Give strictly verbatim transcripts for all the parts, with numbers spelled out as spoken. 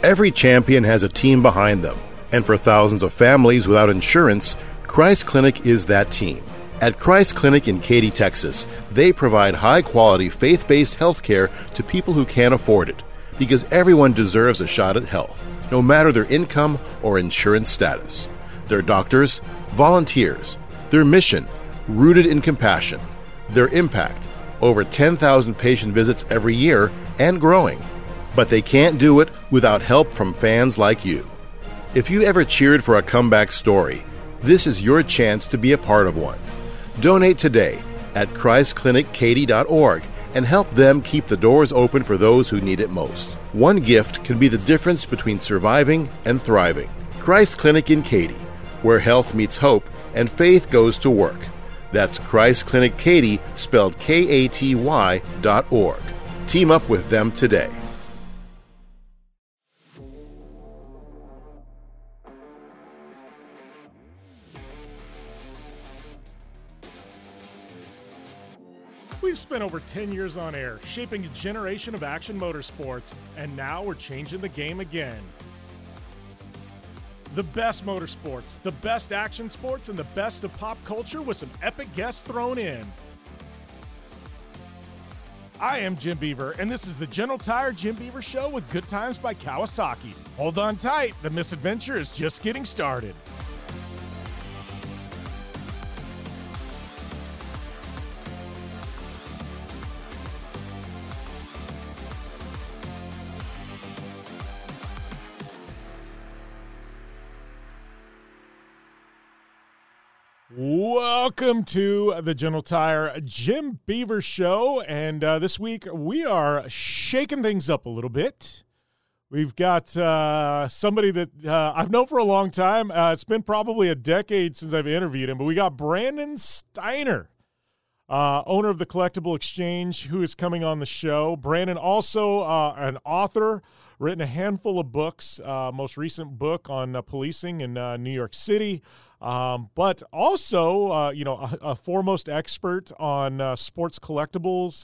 Every champion has a team behind them, and for thousands of families without insurance, Christ Clinic is that team. At Christ Clinic in Katy, Texas, they provide high-quality, faith-based health care to people who can't afford it, because everyone deserves a shot at health, no matter their income or insurance status. Their doctors, volunteers, their mission, rooted in compassion, their impact, over ten thousand patient visits every year and growing. But they can't do it without help from fans like you. If you ever cheered for a comeback story, this is your chance to be a part of one. Donate today at christ clinic katy dot org and help them keep the doors open for those who need it most. One gift can be the difference between surviving and thriving. Christ Clinic in Katy, where health meets hope and faith goes to work. That's Christ Clinic Katy, spelled K A T Y dot org. Team up with them today. We've spent over ten years on air, shaping a generation of action motorsports, and now we're changing the game again. The best motorsports, the best action sports, and the best of pop culture with some epic guests thrown in. I am Jim Beaver, and this is the General Tire Jim Beaver Show with Good Times by Kawasaki. Hold on tight, the misadventure is just getting started. Welcome to the General Tire Jim Beaver Show, and uh, this week we are shaking things up a little bit. We've got uh, somebody that uh, I've known for a long time. Uh, it's been probably a decade since I've interviewed him, but we got Brandon Steiner, uh, owner of the Collectible Exchange, who is coming on the show. Brandon also uh, an author, written a handful of books, uh, most recent book on uh, policing in uh, New York City. Um, but also, uh, you know, a, a foremost expert on uh, sports collectibles.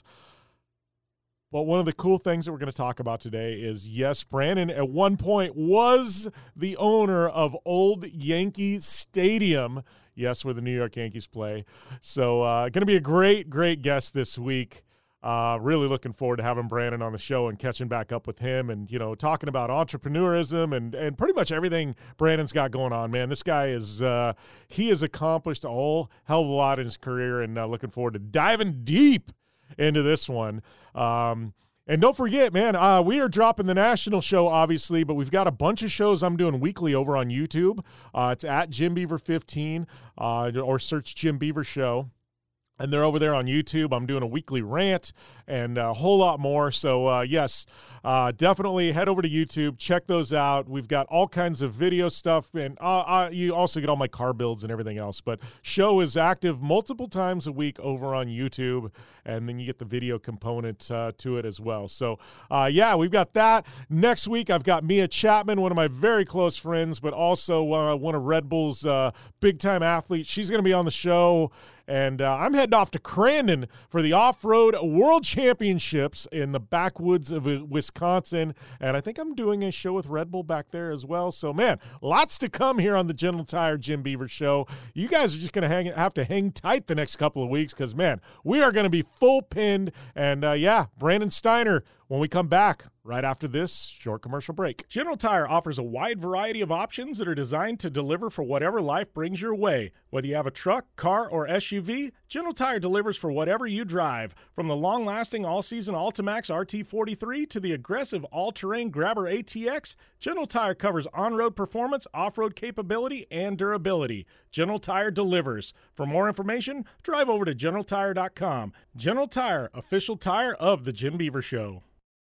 But one of the cool things that we're going to talk about today is, yes, Brandon at one point was the owner of Old Yankee Stadium. Yes, where the New York Yankees play. So uh, going to be a great, great guest this week. Uh, really looking forward to having Brandon on the show and catching back up with him and, you know, talking about entrepreneurism and, and pretty much everything Brandon's got going on, man. This guy is, uh, he has accomplished a whole hell of a lot in his career, and uh, looking forward to diving deep into this one. Um, and don't forget, man, uh, we are dropping the national show, obviously, but we've got a bunch of shows I'm doing weekly over on YouTube. Uh, it's at Jim Beaver fifteen, uh, or search Jim Beaver Show. And they're over there on YouTube. I'm doing a weekly rant and a whole lot more. So, uh, yes, uh, definitely head over to YouTube. Check those out. We've got all kinds of video stuff. And uh, uh, you also get all my car builds and everything else. But show is active multiple times a week over on YouTube. And then you get the video component uh, to it as well. So, uh, yeah, we've got that. Next week, I've got Mia Chapman, one of my very close friends, but also uh, one of Red Bull's uh, big-time athletes. She's going to be on the show. And uh, I'm heading off to Crandon for the Off-Road World Championships in the backwoods of Wisconsin. And I think I'm doing a show with Red Bull back there as well. So, man, lots to come here on the General Tire Jim Beaver Show. You guys are just going to hang have to hang tight the next couple of weeks because, man, we are going to be full pinned. And, uh, yeah, Brandon Steiner, when we come back right after this short commercial break. General Tire offers a wide variety of options that are designed to deliver for whatever life brings your way. Whether you have a truck, car, or S U V, General Tire delivers for whatever you drive. From the long-lasting all-season Altimax R T forty-three to the aggressive all-terrain Grabber A T X, General Tire covers on-road performance, off-road capability, and durability. General Tire delivers. For more information, drive over to general tire dot com. General Tire, official tire of the Jim Beaver Show.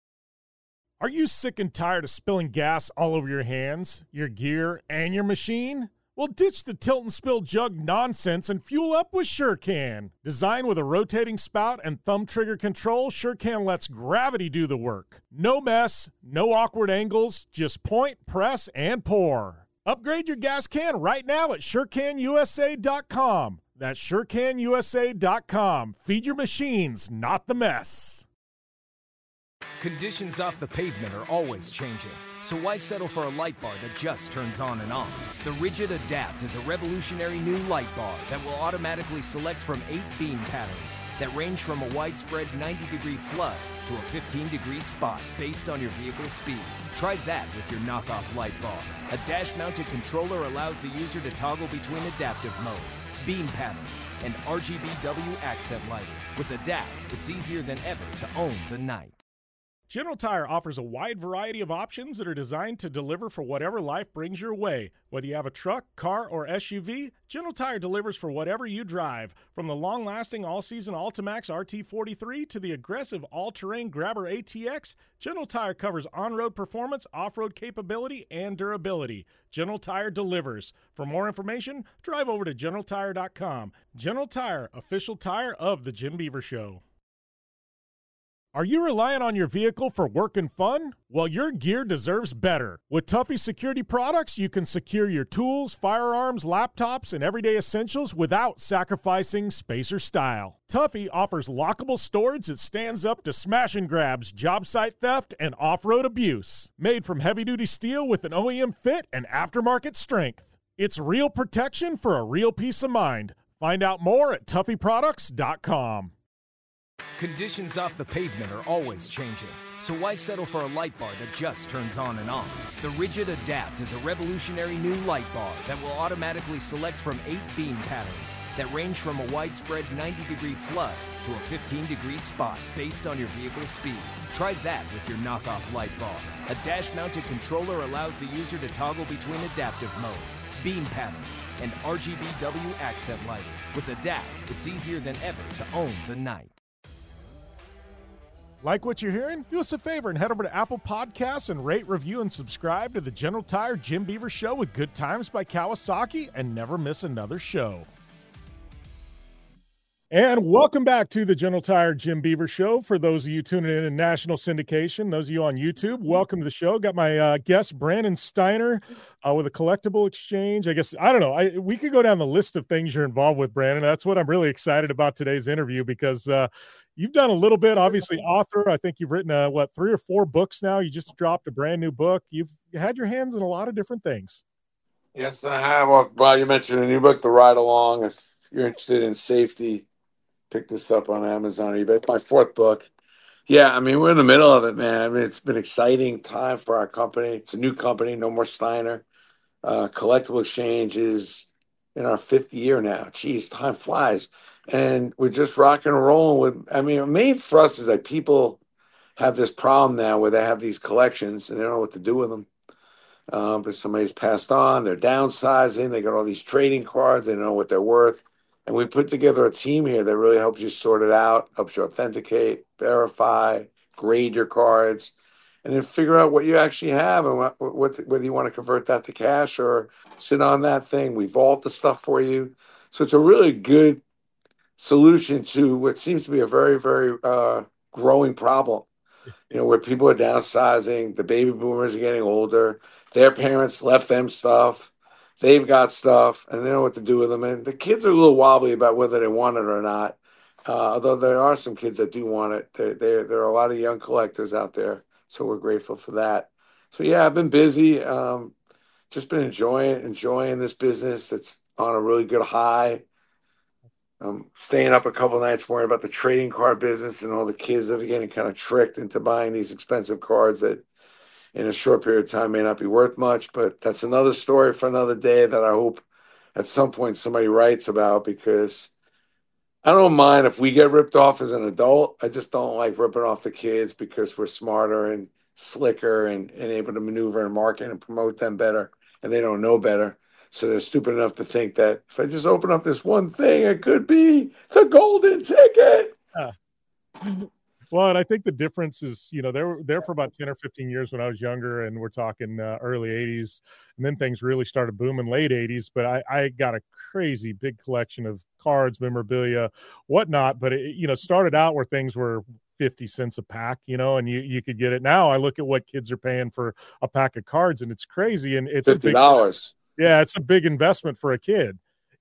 Are you sick and tired of spilling gas all over your hands, your gear, and your machine? Well, ditch the tilt and spill jug nonsense and fuel up with SureCan. Designed with a rotating spout and thumb trigger control, SureCan lets gravity do the work. No mess, no awkward angles, just point, press, and pour. Upgrade your gas can right now at sure can u s a dot com. That's sure can u s a dot com. Feed your machines, not the mess. Conditions off the pavement are always changing, so why settle for a light bar that just turns on and off? The Rigid Adapt is a revolutionary new light bar that will automatically select from eight beam patterns that range from a widespread ninety degree flood to a fifteen degree spot based on your vehicle's speed. Try that with your knockoff light bar. A dash-mounted controller allows the user to toggle between adaptive mode, beam patterns, and R G B W accent lighting. With Adapt, it's easier than ever to own the night. General Tire offers a wide variety of options that are designed to deliver for whatever life brings your way. Whether you have a truck, car, or S U V, General Tire delivers for whatever you drive. From the long-lasting all-season Altimax R T forty-three to the aggressive all-terrain Grabber A T X, General Tire covers on-road performance, off-road capability, and durability. General Tire delivers. For more information, drive over to general tire dot com. General Tire, official tire of The Jim Beaver Show. Are you relying on your vehicle for work and fun? Well, your gear deserves better. With Tuffy Security Products, you can secure your tools, firearms, laptops, and everyday essentials without sacrificing space or style. Tuffy offers lockable storage that stands up to smash and grabs, job site theft, and off-road abuse. Made from heavy-duty steel with an O E M fit and aftermarket strength. It's real protection for a real peace of mind. Find out more at tuffy products dot com. Conditions off the pavement are always changing, so why settle for a light bar that just turns on and off? The Rigid Adapt is a revolutionary new light bar that will automatically select from eight beam patterns that range from a widespread ninety degree flood to a fifteen degree spot based on your vehicle's speed. Try that with your knockoff light bar. A dash-mounted controller allows the user to toggle between adaptive mode, beam patterns, and R G B W accent lighting. With Adapt, it's easier than ever to own the night. Like what you're hearing? Do us a favor and head over to Apple Podcasts and rate, review, and subscribe to the General Tire Jim Beaver Show with Good Times by Kawasaki and never miss another show. And welcome back to the General Tire Jim Beaver Show. For those of you tuning in in national syndication, those of you on YouTube, welcome to the show. Got my uh, guest, Brandon Steiner, uh, with a collectible exchange. I guess, I don't know, I, we could go down the list of things you're involved with, Brandon. That's what I'm really excited about today's interview because uh, you've done a little bit, obviously, author. I think you've written, uh, what, three or four books now. You just dropped a brand new book. You've had your hands in a lot of different things. Yes, I have. Well, well you mentioned a new book, The Ride Along. If you're interested in safety, pick this up on Amazon or eBay. It's my fourth book. Yeah, I mean, we're in the middle of it, man. I mean, it's been an exciting time for our company. It's a new company, no more Steiner. Uh, Collectible Exchange is in our fifth year now. Jeez, time flies. And we're just rocking and rolling with, I mean, the main for us is that people have this problem now where they have these collections and they don't know what to do with them. Um, but somebody's passed on, they're downsizing, they got all these trading cards, they don't know what they're worth. And we put together a team here that really helps you sort it out, helps you authenticate, verify, grade your cards, and then figure out what you actually have and what, what, whether you want to convert that to cash or sit on that thing. We vault the stuff for you. So it's a really good solution to what seems to be a very, very uh, growing problem. You know, where people are downsizing, the baby boomers are getting older, their parents left them stuff. They've got stuff, and they know what to do with them. And the kids are a little wobbly about whether they want it or not, uh, although there are some kids that do want it. There, there, there are a lot of young collectors out there, so we're grateful for that. So, yeah, I've been busy, um, just been enjoying enjoying this business that's on a really good high. I'm staying up a couple nights worrying about the trading card business and all the kids that are getting kind of tricked into buying these expensive cards that in a short period of time may not be worth much, but that's another story for another day that I hope at some point somebody writes about, because I don't mind if we get ripped off as an adult. I just don't like ripping off the kids because we're smarter and slicker and, and able to maneuver and market and promote them better, and they don't know better. So they're stupid enough to think that if I just open up this one thing, it could be the golden ticket. Uh. Well, and I think the difference is, you know, they were there for about ten or fifteen years when I was younger, and we're talking uh, early eighties, and then things really started booming late eighties. But I, I got a crazy big collection of cards, memorabilia, whatnot. But it, you know, started out where things were fifty cents a pack, you know, and you, you could get it. Now I look at what kids are paying for a pack of cards, and it's crazy. And it's fifty dollars. Yeah, it's a big investment for a kid.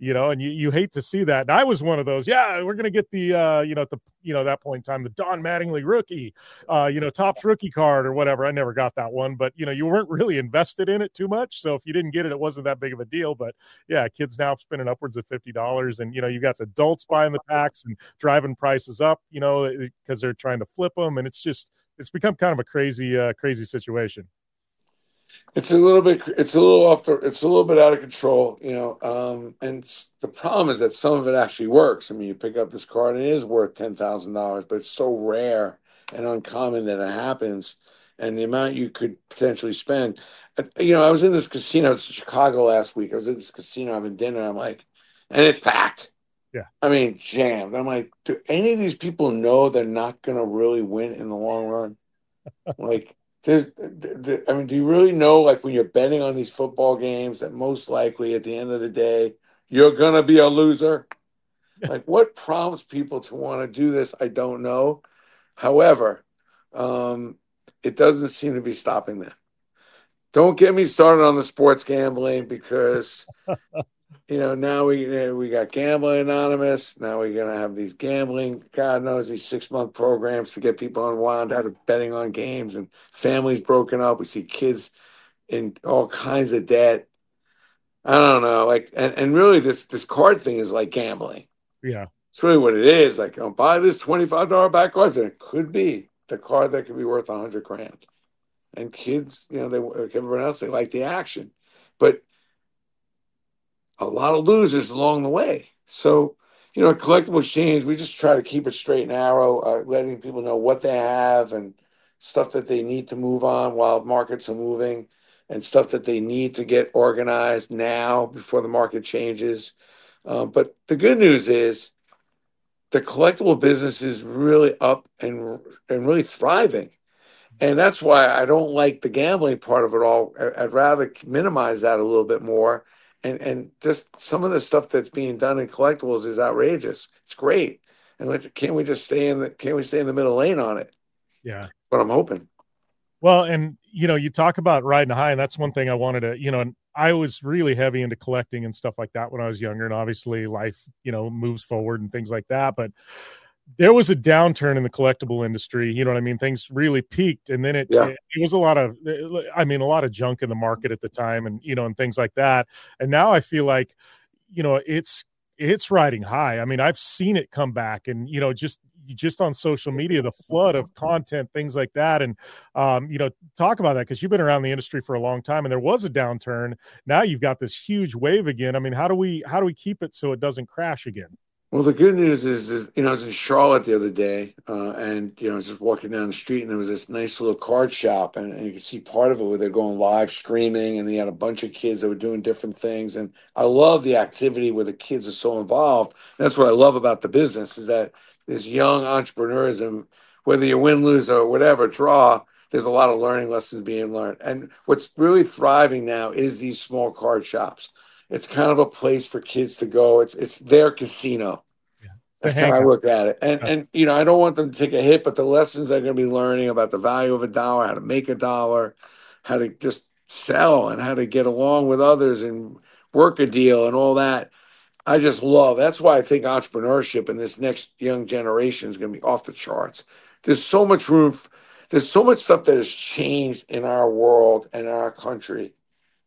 you know, and you, you hate to see that. And I was one of those. Yeah, we're gonna get the uh, you know, at the you know that point in time, the Don Mattingly rookie, uh, you know, Topps rookie card or whatever. I never got that one, but you know, you weren't really invested in it too much. So if you didn't get it, it wasn't that big of a deal. But yeah, kids now spending upwards of fifty dollars, and you know, you got adults buying the packs and driving prices up, you know, because they're trying to flip them, and it's just it's become kind of a crazy, uh, crazy situation. It's a little bit, it's a little off the, it's a little bit out of control, you know. Um, and the problem is that some of it actually works. I mean, you pick up this card and it is worth ten thousand dollars, but it's so rare and uncommon that it happens. And the amount you could potentially spend, you know, I was in this casino in Chicago last week. I was at this casino having dinner. I'm like, and it's packed. Yeah. I mean, jammed. I'm like, do any of these people know they're not going to really win in the long run? Like, There's, I mean, do you really know, like, when you're betting on these football games, that most likely at the end of the day, you're going to be a loser? Like, what prompts people to want to do this? I don't know. However, um, it doesn't seem to be stopping them. Don't get me started on the sports gambling because, you know, now we we got Gambling Anonymous. Now we're going to have these gambling, God knows, these six-month programs to get people unwound out of betting on games, and families broken up. We see kids in all kinds of debt. I don't know. Like, and, and really this this card thing is like gambling. Yeah. It's really what it is. Like, oh, buy this twenty-five dollars back card. And it could be the card that could be worth a hundred grand. And kids, you know, they like everyone else, they like the action. But a lot of losers along the way. So, you know, collectible exchange, we just try to keep it straight and narrow, uh, letting people know what they have and stuff that they need to move on while markets are moving, and stuff that they need to get organized now before the market changes. Uh, but the good news is the collectible business is really up and and really thriving. And that's why I don't like the gambling part of it all. I'd rather minimize that a little bit more. And and just some of the stuff that's being done in collectibles is outrageous. It's great. And let, can't we just stay in the can't we stay in the middle lane on it? Yeah. But I'm hoping. Well, and you know, you talk about riding high, and that's one thing I wanted to, you know, and I was really heavy into collecting and stuff like that when I was younger. And obviously life, you know, moves forward and things like that. But there was a downturn in the collectible industry. You know what I mean? Things really peaked, and then it, yeah. it, it was a lot of, I mean, a lot of junk in the market at the time, and, you know, and things like that. And now I feel like, you know, it's, it's riding high. I mean, I've seen it come back, and, you know, just, just on social media, the flood of content, things like that. And, um, you know, talk about that, because you've been around the industry for a long time, and there was a downturn. Now you've got this huge wave again. I mean, how do we, how do we keep it so it doesn't crash again? Well, the good news is, is, you know, I was in Charlotte the other day, uh, and, you know, I was just walking down the street, and there was this nice little card shop, and, and you could see part of it where they're going live streaming, and they had a bunch of kids that were doing different things. And I love the activity where the kids are so involved. And that's what I love about the business, is that there's young entrepreneurs, and whether you win, lose, or whatever, draw, there's a lot of learning lessons being learned. And what's really thriving now is these small card shops. It's kind of a place for kids to go. It's it's their casino. Yeah. That's how I look at it. And, and, you know, I don't want them to take a hit, but the lessons they're going to be learning about the value of a dollar, how to make a dollar, how to just sell, and how to get along with others and work a deal and all that, I just love. That's why I think entrepreneurship in this next young generation is going to be off the charts. There's so much room. For, there's so much stuff that has changed in our world and our country.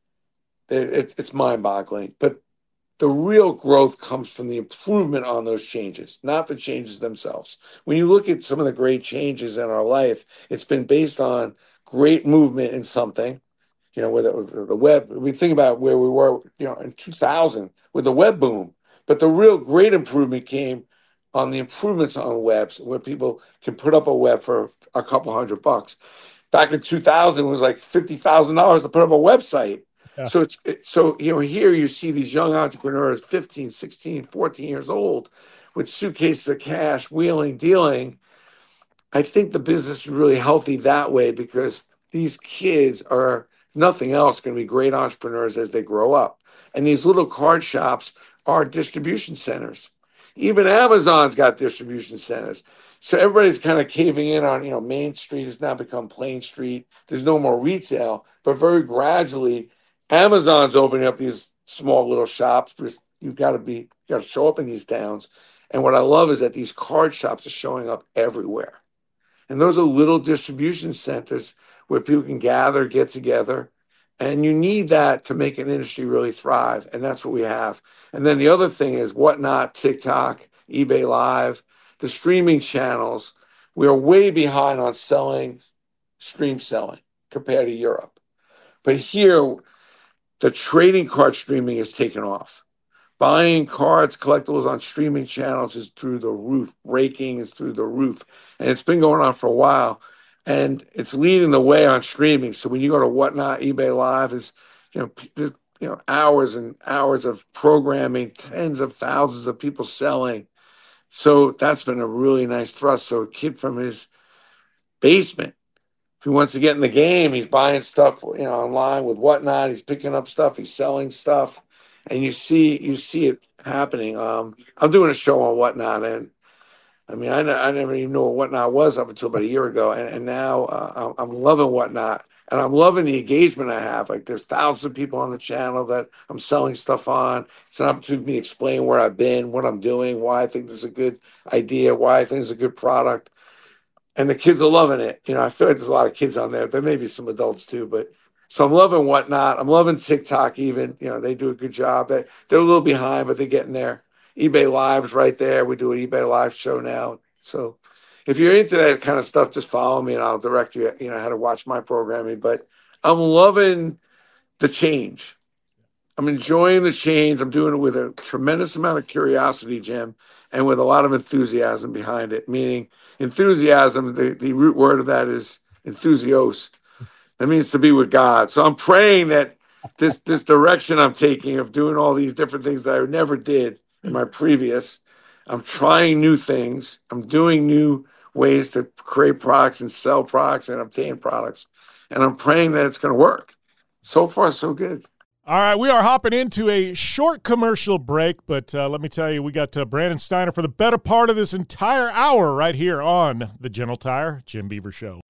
It, it's mind-boggling. But the real growth comes from the improvement on those changes, not the changes themselves. When you look at some of the great changes in our life, it's been based on great movement in something. You know, whether it was the web, we think about where we were, you know, in two thousand with the web boom. But the real great improvement came on the improvements on webs, where people can put up a web for a couple hundred bucks. Back in two thousand, it was like fifty thousand dollars to put up a website. Yeah. So it's so, you know, here you see these young entrepreneurs, fifteen, sixteen, fourteen years old, with suitcases of cash, wheeling, dealing. I think the business is really healthy that way, because these kids are nothing else going to be great entrepreneurs as they grow up. And these little card shops are distribution centers. Even Amazon's got distribution centers. So everybody's kind of caving in on, you know, Main Street has now become Plain Street. There's no more retail, but very gradually Amazon's opening up these small little shops, You've got to be, you got to show up in these towns. And what I love is that these card shops are showing up everywhere. And those are little distribution centers where people can gather, get together. And you need that to make an industry really thrive. And that's what we have. And then the other thing is Whatnot, TikTok, eBay Live, the streaming channels. We are way behind on selling, stream selling compared to Europe. But here, the trading card streaming is taken off. Buying cards, collectibles on streaming channels is through the roof. Breaking is through the roof. And it's been going on for a while. And it's leading the way on streaming. So when you go to Whatnot, eBay Live, is you know, you know, hours and hours of programming, tens of thousands of people selling. So that's been a really nice thrust. So a kid from his basement, if he wants to get in the game, he's buying stuff, you know, online with Whatnot. He's picking up stuff. He's selling stuff, and you see, you see it happening. Um, I'm doing a show on Whatnot, and I mean, I, I never even knew what Whatnot was up until about a year ago, and, and now uh, I'm loving Whatnot, and I'm loving the engagement I have. Like, there's thousands of people on the channel that I'm selling stuff on. It's an opportunity for me to explain where I've been, what I'm doing, why I think this is a good idea, why I think it's a good product. And the kids are loving it. You know, I feel like there's a lot of kids on there. There may be some adults too, but so I'm loving Whatnot. I'm loving TikTok even. You know, they do a good job. They, they're a little behind, but they're getting there. eBay Live's right there. We do an eBay Live show now. So if you're into that kind of stuff, just follow me and I'll direct you, you know, how to watch my programming. But I'm loving the change. I'm enjoying the change. I'm doing it with a tremendous amount of curiosity, Jim, and with a lot of enthusiasm behind it, meaning enthusiasm, the, the root word of that is enthusios. That means to be with God. So I'm praying that this this direction I'm taking of doing all these different things that I never did in my previous, I'm trying new things. I'm doing new ways to create products and sell products and obtain products. And I'm praying that it's going to work. So far, so good. All right, we are hopping into a short commercial break, but uh, let me tell you, we got uh, Brandon Steiner for the better part of this entire hour right here on the General Tire Jim Beaver Show.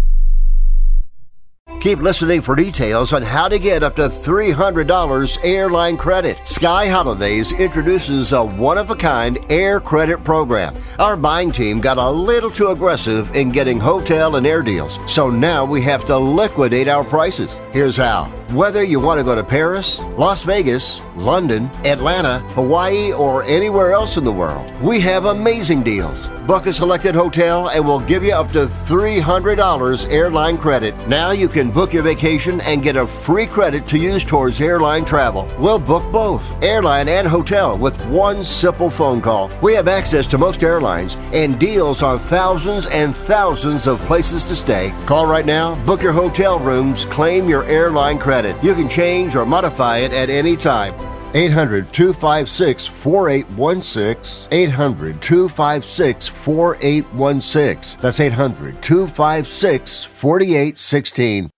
Keep listening for details on how to get up to three hundred dollars airline credit. Sky Holidays introduces a one-of-a-kind air credit program. Our buying team got a little too aggressive in getting hotel and air deals, so now we have to liquidate our prices. Here's how. Whether you want to go to Paris, Las Vegas, London, Atlanta, Hawaii, or anywhere else in the world, we have amazing deals. Book a selected hotel and we'll give you up to three hundred dollars airline credit. Now you can book your vacation and get a free credit to use towards airline travel. We'll book both, airline and hotel, with one simple phone call. We have access to most airlines and deals on thousands and thousands of places to stay. Call right now, book your hotel rooms, claim your airline credit. You can change or modify it at any time. eight hundred, two five six, four eight one six. eight hundred, two five six, four eight one six. That's eight hundred, two five six, four eight one six.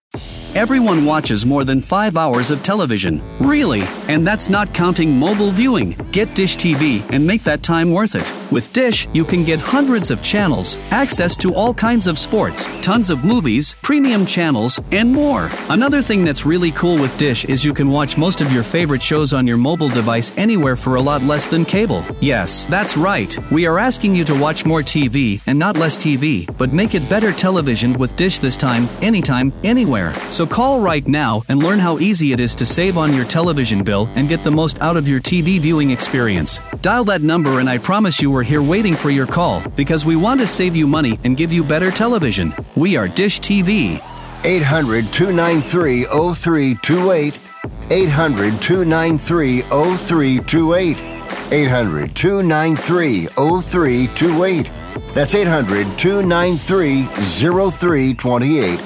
Everyone watches more than five hours of television. Really? And that's not counting mobile viewing. Get Dish T V and make that time worth it. With Dish, you can get hundreds of channels, access to all kinds of sports, tons of movies, premium channels, and more. Another thing that's really cool with Dish is you can watch most of your favorite shows on your mobile device anywhere for a lot less than cable. Yes, that's right. We are asking you to watch more T V and not less T V, but make it better television with Dish this time, anytime, anywhere. So call right now and learn how easy it is to save on your television bill and get the most out of your T V viewing experience. Dial that number and I promise you we're here waiting for your call because we want to save you money and give you better television. We are Dish T V. eight hundred, two nine three, oh three two eight. eight hundred, two nine three, oh three two eight. eight hundred, two nine three, oh three two eight. That's eight hundred, two nine three, oh three two eight.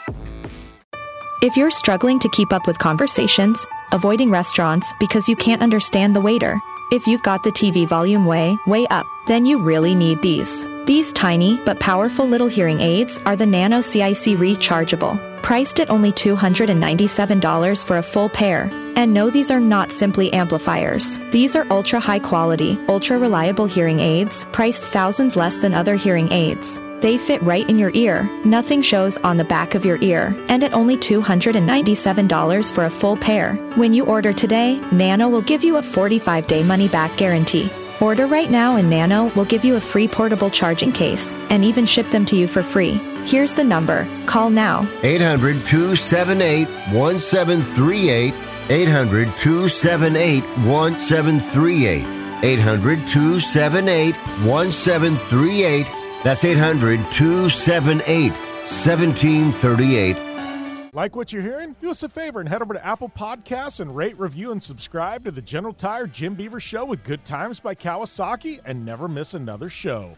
If you're struggling to keep up with conversations, avoiding restaurants because you can't understand the waiter, if you've got the T V volume way, way up, then you really need these. These tiny but powerful little hearing aids are the Nano C I C Rechargeable, priced at only two hundred ninety-seven dollars for a full pair. And no, these are not simply amplifiers. These are ultra high quality, ultra reliable hearing aids, priced thousands less than other hearing aids. They fit right in your ear, nothing shows on the back of your ear, and at only two hundred ninety-seven dollars for a full pair. When you order today, Nano will give you a forty-five day money-back guarantee. Order right now and Nano will give you a free portable charging case and even ship them to you for free. Here's the number. Call now. eight hundred, two seven eight, one seven three eight. eight hundred, two seven eight, one seven three eight. eight hundred, two seven eight, one seven three eight. That's eight hundred, two seven eight, one seven three eight. Like what you're hearing? Do us a favor and head over to Apple Podcasts and rate, review, and subscribe to the General Tire Jim Beaver Show with Good Times by Kawasaki and never miss another show.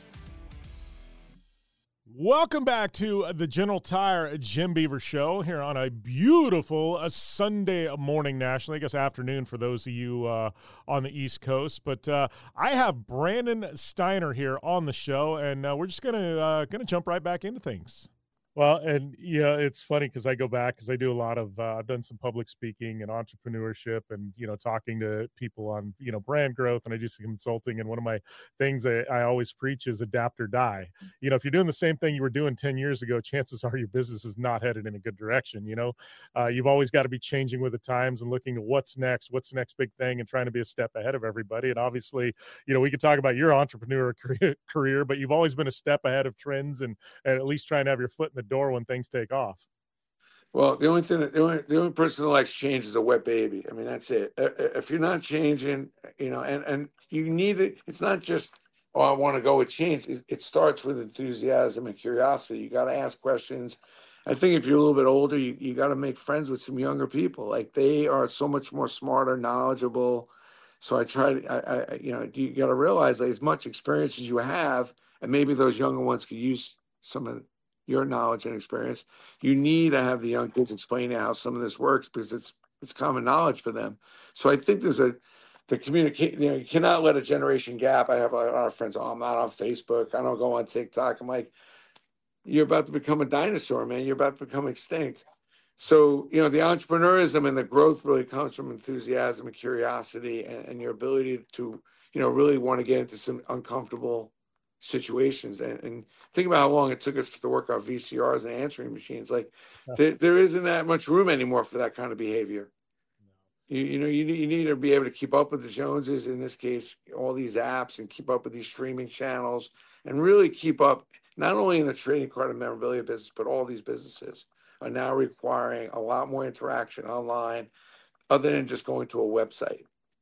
Welcome back to the General Tire Jim Beaver Show here on a beautiful uh, Sunday morning nationally, I guess afternoon for those of you uh, on the East Coast. But uh, I have Brandon Steiner here on the show, and uh, we're just going to uh, gonna jump right back into things. Well, and yeah, it's funny because I go back because I do a lot of, uh, I've done some public speaking and entrepreneurship and, you know, talking to people on, you know, brand growth, and I do some consulting. And one of my things I, I always preach is adapt or die. You know, if you're doing the same thing you were doing ten years ago, chances are your business is not headed in a good direction. You know, uh, you've always got to be changing with the times and looking at what's next, what's the next big thing, and trying to be a step ahead of everybody. And obviously, you know, we could talk about your entrepreneur career, but you've always been a step ahead of trends and, and at least trying to have your foot in the door when things take off. Well, the only thing, the only, the only person that likes change is a wet baby. I mean, that's it. If you're not changing, you know, and, and you need it, it's not just, oh, I want to go with change. It, it starts with enthusiasm and curiosity. You got to ask questions. I think if you're a little bit older, you, you got to make friends with some younger people. Like, they are so much more smarter, knowledgeable. So I try to, I, I you know, you got to realize, like, as much experience as you have, and maybe those younger ones could use some of your knowledge and experience, you need to have the young kids explaining how some of this works, because it's it's common knowledge for them. So I think there's a the communicate. You know, you cannot let a generation gap. I have a lot of friends. Oh, I'm not on Facebook. I don't go on TikTok. I'm like, you're about to become a dinosaur, man. You're about to become extinct. So, you know, the entrepreneurism and the growth really comes from enthusiasm and curiosity, and, and your ability to, you know, really want to get into some uncomfortable situations. And, and think about how long it took us to work out V C Rs and answering machines. Like, there, there isn't that much room anymore for that kind of behavior. You, you know, you need, you need to be able to keep up with the Joneses, in this case, all these apps, and keep up with these streaming channels, and really keep up, not only in the trading card and memorabilia business, but all these businesses are now requiring a lot more interaction online other than just going to a website.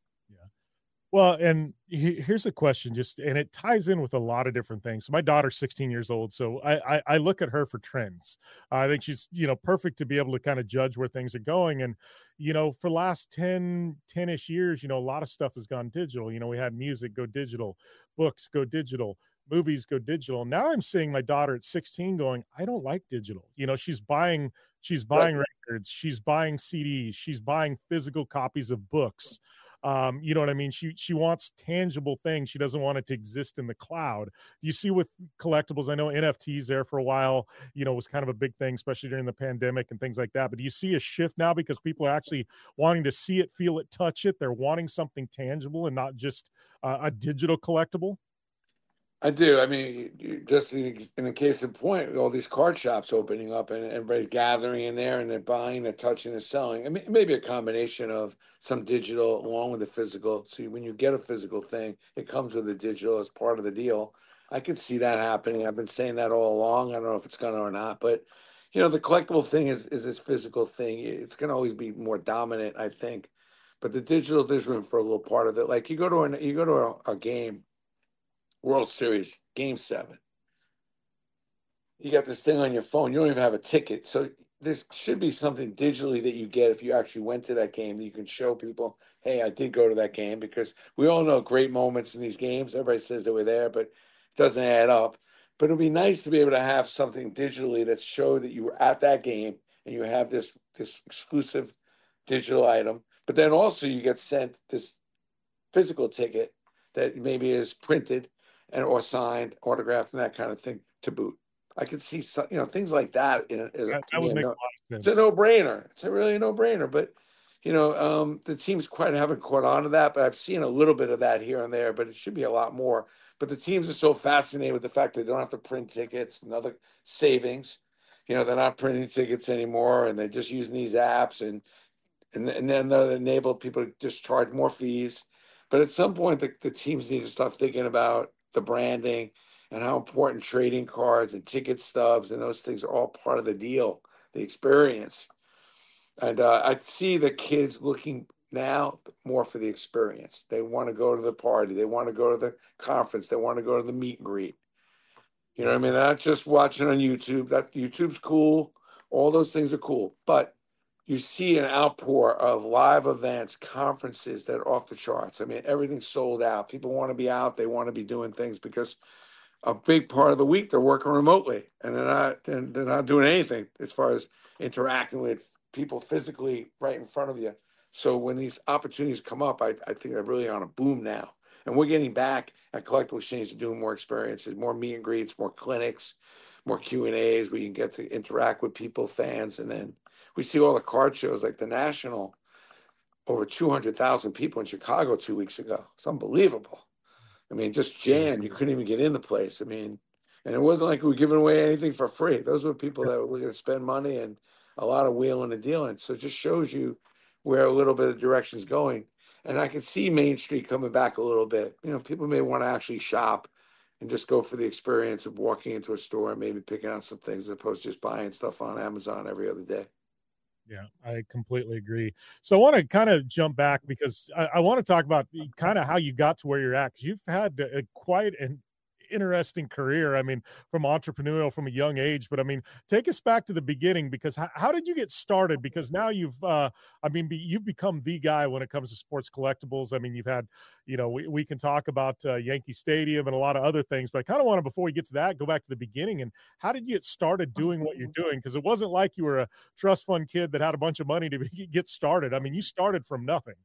Well, and he, here's a question, just, and it ties in with a lot of different things. So my daughter's sixteen years old, so I, I, I look at her for trends. Uh, I think she's, you know, perfect to be able to kind of judge where things are going. And, you know, for the last ten, ten-ish years, you know, a lot of stuff has gone digital. You know, we had music go digital, books go digital, movies go digital. Now I'm seeing my daughter at sixteen going, I don't like digital. You know, she's buying, she's buying right. records, she's buying C Ds, she's buying physical copies of books. Um, you know what I mean? She she wants tangible things. She doesn't want it to exist in the cloud. You see with collectibles, I know N F Ts there for a while, you know, was kind of a big thing, especially during the pandemic and things like that. But do you see a shift now because people are actually wanting to see it, feel it, touch it? They're wanting something tangible and not just uh, a digital collectible? I do. I mean, just in, in the case of point, all these card shops opening up and everybody's gathering in there and they're buying, they're touching, they're selling. I mean, maybe a combination of some digital along with the physical. So when you get a physical thing, it comes with the digital as part of the deal. I could see that happening. I've been saying that all along. I don't know if it's going to or not, but you know, the collectible thing is is this physical thing. It's going to always be more dominant, I think. But the digital, there's room for a little part of it. Like you go to an, you go to a, a game. World Series, Game seven. You got this thing on your phone. You don't even have a ticket. So there should be something digitally that you get if you actually went to that game that you can show people, hey, I did go to that game, because we all know great moments in these games. Everybody says they were there, but it doesn't add up. But it'd be nice to be able to have something digitally that showed that you were at that game and you have this, this exclusive digital item. But then also you get sent this physical ticket that maybe is printed and or signed, autographed, and that kind of thing to boot. I could see some, you know, things like that. In, in, that that would make no, a lot of sense. It's a no-brainer. It's a really no-brainer. But you know, um, the teams quite haven't caught on to that. But I've seen a little bit of that here and there. But it should be a lot more. But the teams are so fascinated with the fact that they don't have to print tickets and other savings. You know, they're not printing tickets anymore, and they're just using these apps, and and, and then they'll enable people to just charge more fees. But at some point, the, the teams need to start thinking about the branding and how important trading cards and ticket stubs and those things are all part of the deal, the experience. And uh, I see the kids looking now more for the experience. They want to go to the party. They want to go to the conference. They want to go to the meet and greet. You know what I mean? They're not just watching on YouTube. That YouTube's cool. All those things are cool. But you see an outpour of live events, conferences that are off the charts. I mean, everything's sold out. People want to be out. They want to be doing things because a big part of the week they're working remotely, and they're not and they're not doing anything as far as interacting with people physically right in front of you. So when these opportunities come up, I, I think they're really on a boom now. And we're getting back at Collectible Exchange to doing more experiences, more meet and greets, more clinics, more Q and A's where you can get to interact with people, fans. And then we see all the card shows like the National, over two hundred thousand people in Chicago two weeks ago. It's unbelievable. I mean, just jammed. You couldn't even get in the place. I mean, and it wasn't like we were giving away anything for free. Those were people that were going to spend money and a lot of wheeling and dealing. So it just shows you where a little bit of direction is going. And I can see Main Street coming back a little bit. You know, people may want to actually shop and just go for the experience of walking into a store and maybe picking out some things as opposed to just buying stuff on Amazon every other day. Yeah, I completely agree. So I want to kind of jump back because I, I want to talk about kind of how you got to where you're at, because you've had a, quite an interesting career. I mean, from entrepreneurial from a young age, but I mean, take us back to the beginning, because how, how did you get started? Because now you've, uh, I mean, be, you've become the guy when it comes to sports collectibles. I mean, you've had, you know, we, we can talk about uh, Yankee Stadium and a lot of other things, but I kind of want to, before we get to that, go back to the beginning. And how did you get started doing what you're doing? Because it wasn't like you were a trust fund kid that had a bunch of money to be, get started. I mean, you started from nothing.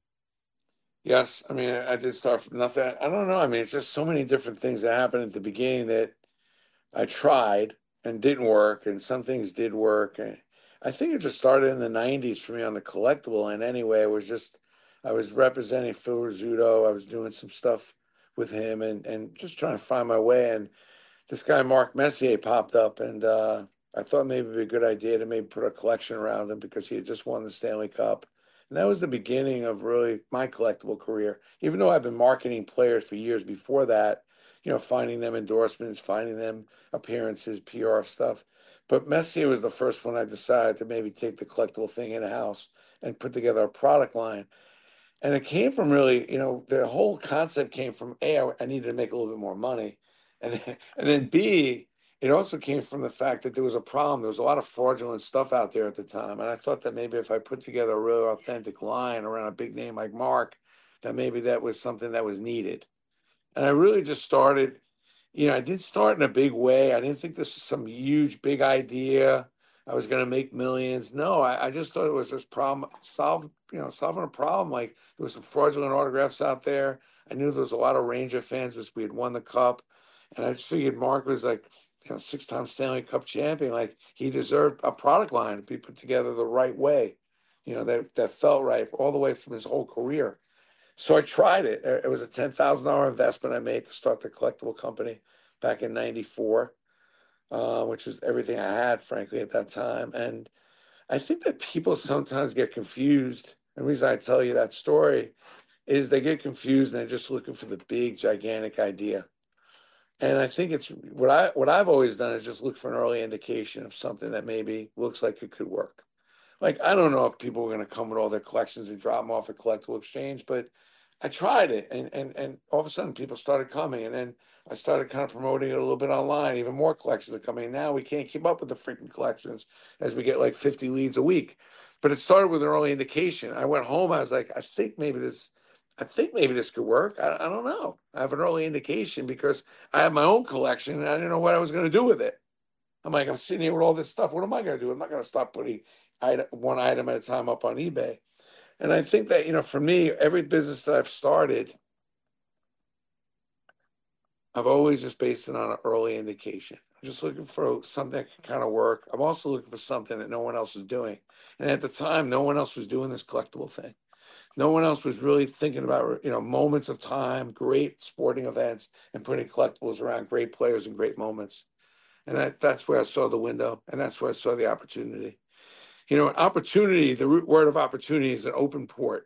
Yes, I mean, I did start from nothing. I don't know. I mean, it's just so many different things that happened at the beginning that I tried and didn't work, and some things did work. And I think it just started in the nineties for me on the collectible. And anyway, it was just, I was representing Phil Rizzuto. I was doing some stuff with him and, and just trying to find my way. And this guy, Mark Messier, popped up, and uh, I thought maybe it'd be a good idea to maybe put a collection around him because he had just won the Stanley Cup. And that was the beginning of really my collectible career. Even though I've been marketing players for years before that, you know, finding them endorsements, finding them appearances, P R stuff. But Messier was the first one I decided to maybe take the collectible thing in-house and put together a product line. And it came from really, you know, the whole concept came from, A, I needed to make a little bit more money. And, and then B, it also came from the fact that there was a problem. There was a lot of fraudulent stuff out there at the time. And I thought that maybe if I put together a really authentic line around a big name like Mark, that maybe that was something that was needed. And I really just started, you know, I did start in a big way. I didn't think this was some huge, big idea. I was going to make millions. No, I, I just thought it was this problem, solve, you know, solving a problem. Like there was some fraudulent autographs out there. I knew there was a lot of Ranger fans because we had won the cup. And I just figured Mark was like, you know, six-time Stanley Cup champion. Like he deserved a product line to be put together the right way, you know, that, that felt right all the way from his whole career. So I tried it. It was a ten thousand dollars investment I made to start the collectible company back in ninety-four, uh, which was everything I had, frankly, at that time. And I think that people sometimes get confused. And the reason I tell you that story is they get confused and they're just looking for the big, gigantic idea. And I think it's what I what I've always done is just look for an early indication of something that maybe looks like it could work. Like I don't know if people are going to come with all their collections and drop them off at Collectible Exchange, but I tried it, and and and all of a sudden people started coming, and then I started kind of promoting it a little bit online. Even more collections are coming. Now we can't keep up with the freaking collections as we get like fifty leads a week. But it started with an early indication. I went home. I was like, I think maybe this. I think maybe this could work. I, I don't know. I have an early indication because I have my own collection and I didn't know what I was going to do with it. I'm like, I'm sitting here with all this stuff. What am I going to do? I'm not going to stop putting item, one item at a time up on eBay. And I think that, you know, for me, every business that I've started, I've always just based it on an early indication. I'm just looking for something that can kind of work. I'm also looking for something that no one else is doing. And at the time, no one else was doing this collectible thing. No one else was really thinking about, you know, moments of time, great sporting events, and putting collectibles around great players and great moments. And that, that's where I saw the window, and that's where I saw the opportunity. You know, an opportunity, the root word of opportunity is an open port.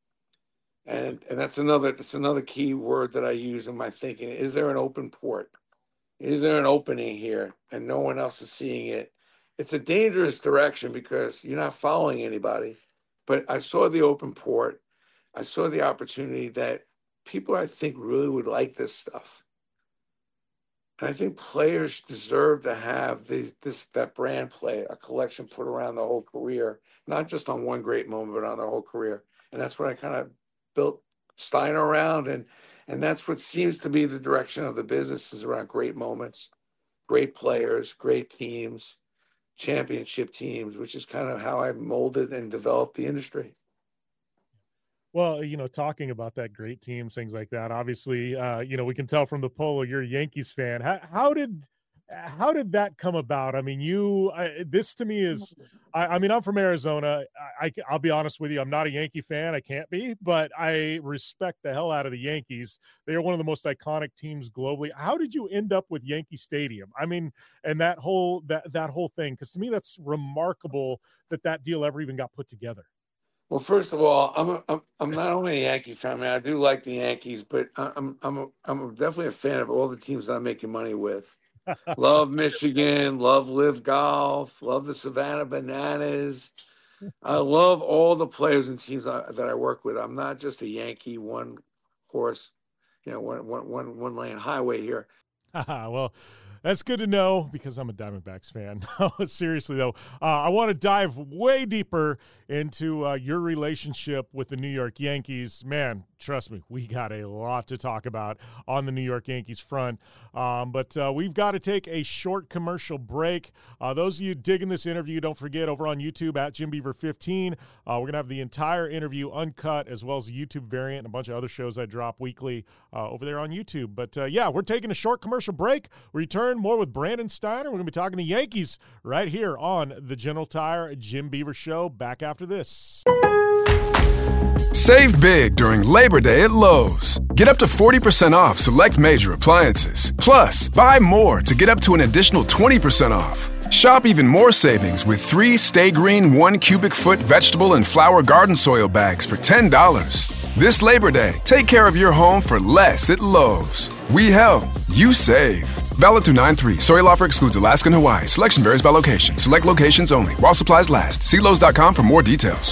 And and that's another that's another key word that I use in my thinking. Is there an open port? Is there an opening here and no one else is seeing it? It's a dangerous direction because you're not following anybody. But I saw the open port. I saw the opportunity that people, I think, really would like this stuff. And I think players deserve to have these, this that brand play, a collection put around the whole career, not just on one great moment, but on their whole career. And that's what I kind of built Steiner around. And, and that's what seems to be the direction of the business, is around great moments, great players, great teams, championship teams, which is kind of how I molded and developed the industry. Well, you know, talking about that great teams, things like that, obviously, uh, you know, we can tell from the polo you're a Yankees fan. How, how did how did that come about? I mean, you I, this to me is, I, I mean, I'm from Arizona. I, I, I'll be honest with you. I'm not a Yankee fan. I can't be, but I respect the hell out of the Yankees. They are one of the most iconic teams globally. How did you end up with Yankee Stadium? I mean, and that whole that that whole thing, because to me, that's remarkable that that deal ever even got put together. Well, first of all, I'm a, I'm I'm not only a Yankee fan. I mean, I do like the Yankees, but I'm I'm a, I'm definitely a fan of all the teams I'm making money with. Love Michigan, love Live Golf, love the Savannah Bananas. I love all the players and teams I, that I work with. I'm not just a Yankee one horse, you know, one one one one lane highway here. Well, that's good to know because I'm a Diamondbacks fan. Seriously, though, uh, I want to dive way deeper into uh, your relationship with the New York Yankees. Man, trust me, we got a lot to talk about on the New York Yankees front. Um, but uh, we've got to take a short commercial break. Uh, those of you digging this interview, don't forget, over on YouTube at Jim Beaver fifteen, uh, we're going to have the entire interview uncut, as well as a YouTube variant and a bunch of other shows I drop weekly uh, over there on YouTube. But, uh, yeah, we're taking a short commercial break. Return more with Brandon Steiner. We're going to be talking the Yankees right here on the General Tire Jim Beaver Show. Back after this. Save big during Labor Day at Lowe's. Get up to forty percent off select major appliances. Plus, buy more to get up to an additional twenty percent off. Shop even more savings with three Stay Green one cubic foot vegetable and flower garden soil bags for ten dollars. This Labor Day, take care of your home for less at Lowe's. We help, you save. Valid through nine three. Soil offer excludes Alaska and Hawaii. Selection varies by location. Select locations only. While supplies last. See Lowe's dot com for more details.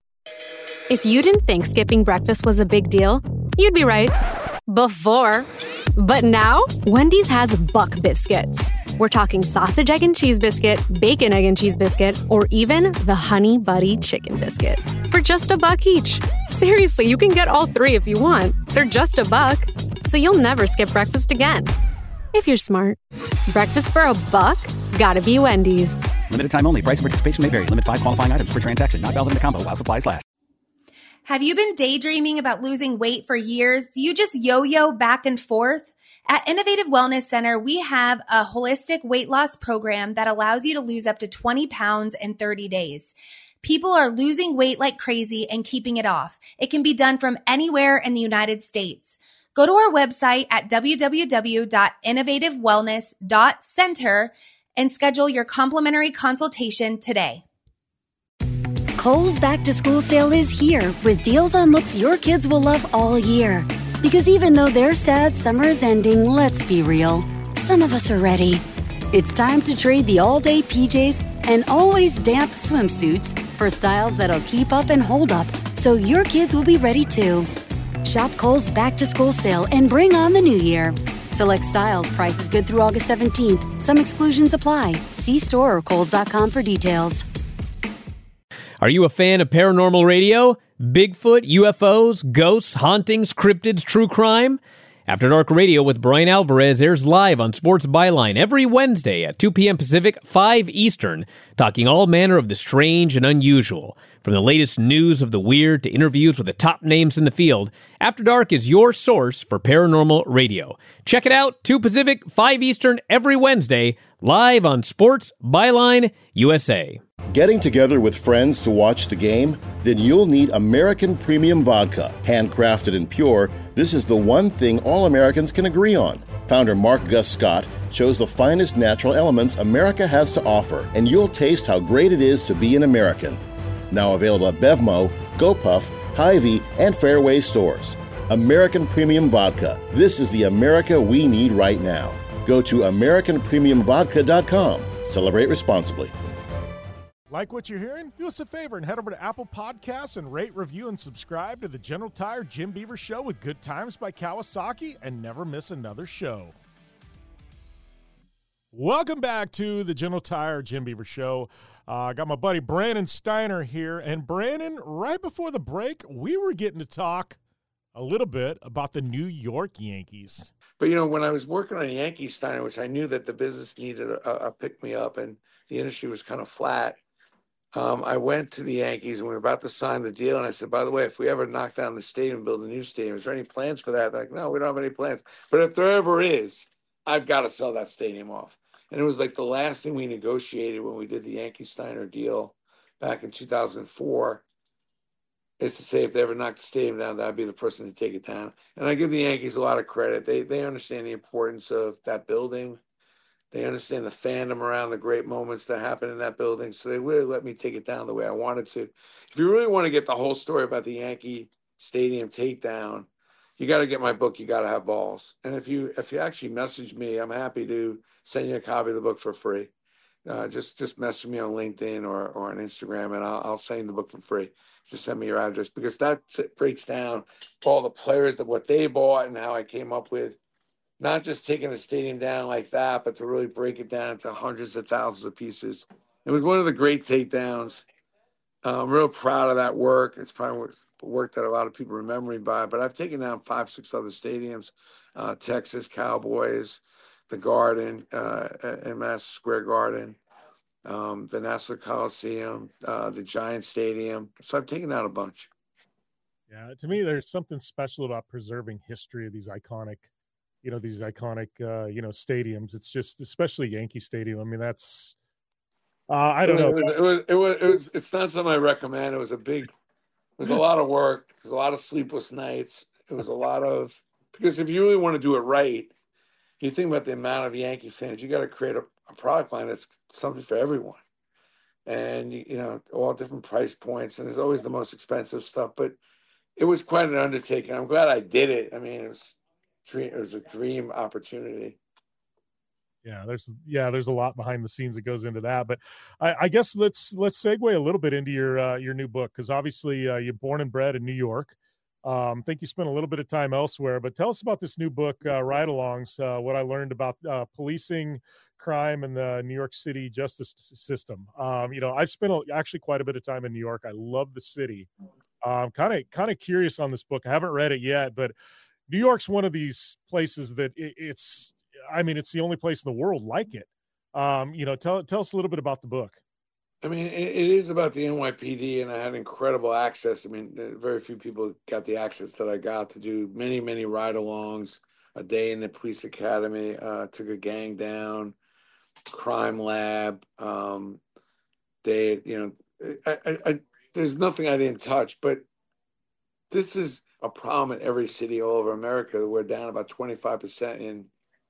If you didn't think skipping breakfast was a big deal, you'd be right. Before. But now, Wendy's has Buck Biscuits. We're talking sausage, egg, and cheese biscuit, bacon, egg, and cheese biscuit, or even the Honey Buddy Chicken Biscuit. For just a buck each. Seriously, you can get all three if you want. They're just a buck. So you'll never skip breakfast again. If you're smart. Breakfast for a buck? Gotta be Wendy's. Limited time only. Price and participation may vary. Limit five qualifying items per transaction. Not valid in a combo while supplies last. Have you been daydreaming about losing weight for years? Do you just yo-yo back and forth? At Innovative Wellness Center, we have a holistic weight loss program that allows you to lose up to twenty pounds in thirty days. People are losing weight like crazy and keeping it off. It can be done from anywhere in the United States. Go to our website at w w w dot innovative wellness dot center and schedule your complimentary consultation today. Kohl's Back to School sale is here with deals on looks your kids will love all year. Because even though they're sad summer is ending, let's be real, some of us are ready. It's time to trade the all-day P Js and always damp swimsuits for styles that'll keep up and hold up, so your kids will be ready too. Shop Kohl's Back to School sale and bring on the new year. Select styles, prices good through August seventeenth. Some exclusions apply. See store or kohls dot com for details. Are you a fan of paranormal radio? Bigfoot, U F Os, ghosts, hauntings, cryptids, true crime? After Dark Radio with Brian Alvarez airs live on Sports Byline every Wednesday at two p.m. Pacific, five Eastern, talking all manner of the strange and unusual. From the latest news of the weird to interviews with the top names in the field, After Dark is your source for paranormal radio. Check it out, two Pacific, five Eastern, every Wednesday, live on Sports Byline U S A. Getting together with friends to watch the game? Then you'll need American Premium Vodka. Handcrafted and pure, this is the one thing all Americans can agree on. Founder Mark Gus Scott chose the finest natural elements America has to offer, and you'll taste how great it is to be an American. Now available at Bevmo, GoPuff, Hy-Vee, and Fairway stores. American Premium Vodka. This is the America we need right now. Go to American Premium Vodka dot com. Celebrate responsibly. Like what you're hearing? Do us a favor and head over to Apple Podcasts and rate, review, and subscribe to the General Tire Jim Beaver Show with Good Times by Kawasaki, and never miss another show. Welcome back to the General Tire Jim Beaver Show. I uh, got my buddy Brandon Steiner here. And Brandon, right before the break, we were getting to talk a little bit about the New York Yankees. But, you know, when I was working on Yankee Steiner, which I knew that the business needed a, a pick-me-up and the industry was kind of flat, Um, I went to the Yankees and we were about to sign the deal. And I said, by the way, if we ever knock down the stadium and build a new stadium, is there any plans for that? They're like, no, we don't have any plans. But if there ever is, I've got to sell that stadium off. And it was like the last thing we negotiated when we did the Yankee Steiner deal back in two thousand four is to say if they ever knock the stadium down, that'd be the person to take it down. And I give the Yankees a lot of credit. They, they understand the importance of that building. They understand the fandom around the great moments that happen in that building. So they really let me take it down the way I wanted to. If you really want to get the whole story about the Yankee Stadium takedown, you got to get my book, You Got to Have Balls. And if you if you actually message me, I'm happy to send you a copy of the book for free. Uh, just just message me on LinkedIn or, or on Instagram, and I'll, I'll send you the book for free. Just send me your address, because that breaks down all the players, that what they bought and how I came up with not just taking a stadium down like that, but to really break it down into hundreds of thousands of pieces. It was one of the great takedowns. Uh, I'm real proud of that work. It's probably work that a lot of people remember me by, but I've taken down five, six other stadiums, uh, Texas Cowboys, the Garden, uh, in Madison Square Garden, um, the Nassau Coliseum, uh, the Giant Stadium. So I've taken out a bunch. Yeah, to me, there's something special about preserving history of these iconic you know, these iconic, uh, you know, stadiums. It's just, especially Yankee Stadium. I mean, that's, uh, I don't know. It was, it was, it was, it was, it's not something I recommend. It was a big, it was a lot of work. It was a lot of sleepless nights. It was a lot of, because if you really want to do it right, you think about the amount of Yankee fans, you got to create a, a product line that's something for everyone. And, you, you know, all different price points. And there's always the most expensive stuff, but it was quite an undertaking. I'm glad I did it. I mean, it was, Dream, it was a dream opportunity. Yeah, there's yeah, there's a lot behind the scenes that goes into that. But I, I guess let's let's segue a little bit into your uh, your new book, because obviously uh, you're born and bred in New York. Um, I think you spent a little bit of time elsewhere. But tell us about this new book, uh, Ride-Alongs. Uh, what I learned about uh, policing crime in the New York City justice system. Um, you know, I've spent a, actually quite a bit of time in New York. I love the city. I'm kind of kind of curious on this book. I haven't read it yet, but New York's one of these places that it, it's, I mean, it's the only place in the world like it. Um, you know, tell tell us a little bit about the book. I mean, it, it is about the N Y P D, and I had incredible access. I mean, very few people got the access that I got to do many, many ride-alongs, a day in the police academy, uh, took a gang down, crime lab. Um, they, you know, I, I, I, there's nothing I didn't touch, but this is a problem in every city all over America. We're down about twenty-five percent in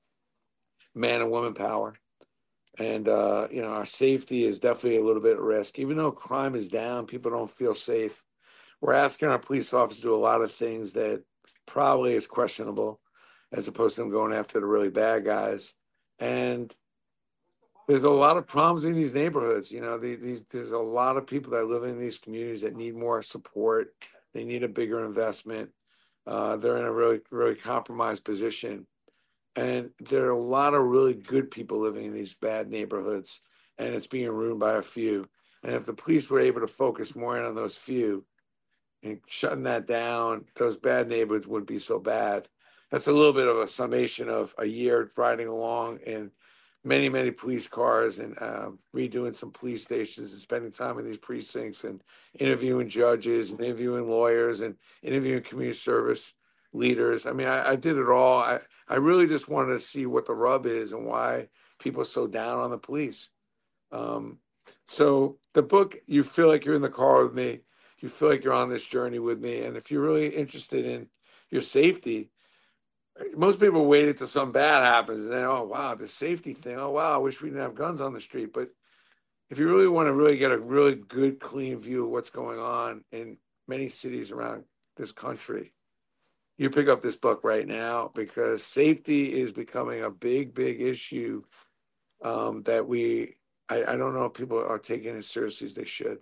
man and woman power. And, uh, you know, our safety is definitely a little bit at risk. Even though crime is down, people don't feel safe. We're asking our police officers to do a lot of things that probably is questionable, as opposed to them going after the really bad guys. And there's a lot of problems in these neighborhoods. You know, the, these, there's a lot of people that live in these communities that need more support. They need a bigger investment. Uh, they're in a really, really compromised position. And there are a lot of really good people living in these bad neighborhoods, and it's being ruined by a few. And if the police were able to focus more in on those few and shutting that down, those bad neighborhoods wouldn't be so bad. That's a little bit of a summation of a year riding along in many, many police cars and uh, redoing some police stations and spending time in these precincts and interviewing judges and interviewing lawyers and interviewing community service leaders. I mean, I, I did it all. I, I really just wanted to see what the rub is and why people are so down on the police. Um, So the book, you feel like you're in the car with me. You feel like you're on this journey with me. And if you're really interested in your safety, most people wait until something bad happens and then, oh, wow, the safety thing. Oh, wow, I wish we didn't have guns on the street. But if you really want to really get a really good, clean view of what's going on in many cities around this country, you pick up this book right now, because safety is becoming a big, big issue um, that we, I, I don't know if people are taking as seriously as they should.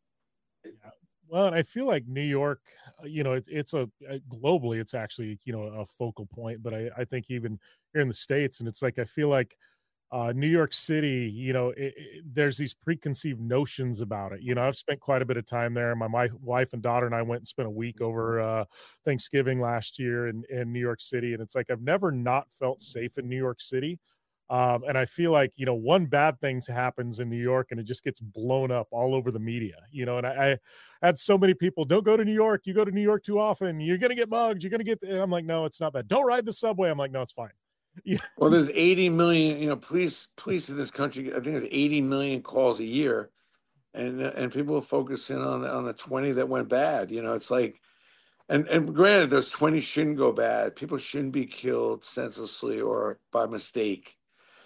Well, and I feel like New York, uh, you know, it, it's a uh, globally, it's actually, you know, a focal point. But I, I think even here in the States, and it's like, I feel like uh, New York City, you know, it, it, there's these preconceived notions about it. You know, I've spent quite a bit of time there. My, my wife and daughter and I went and spent a week over uh, Thanksgiving last year in, in New York City. And it's like, I've never not felt safe in New York City. Um, and I feel like, you know, one bad thing happens in New York and it just gets blown up all over the media, you know, and I, I had so many people, don't go to New York. You go to New York too often. You're going to get mugged. You're going to get, and I'm like, no, it's not bad. Don't ride the subway. I'm like, no, it's fine. Yeah. Well, there's eighty million, you know, police, police in this country, I think there's eighty million calls a year. And, and people are focusing on the, on the twenty that went bad. You know, it's like, and, and granted, those twenty shouldn't go bad. People shouldn't be killed senselessly or by mistake.